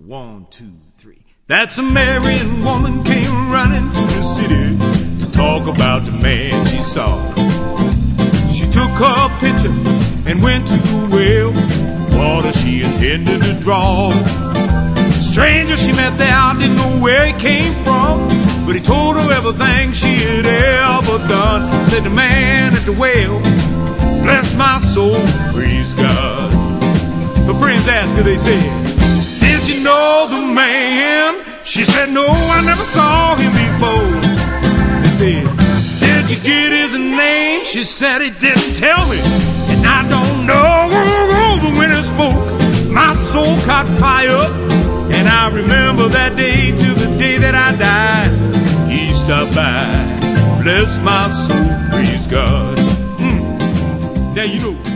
1, 2, 3. That's a married woman came running to the city to talk about the man she saw. She took her pitcher and went to the well, water she intended to draw. The stranger she met there didn't know where he came from, but he told her everything she had ever done. Said the man at the well, bless my soul, praise God. Her friends asked her, they said, did you know the man? She said, no, I never saw him before. They said, did you get his name? She said, he didn't tell me, and I don't know. But when he spoke, my soul caught fire, and I remember that day to the day that I died. He stopped by, bless my soul, praise God. Now you know.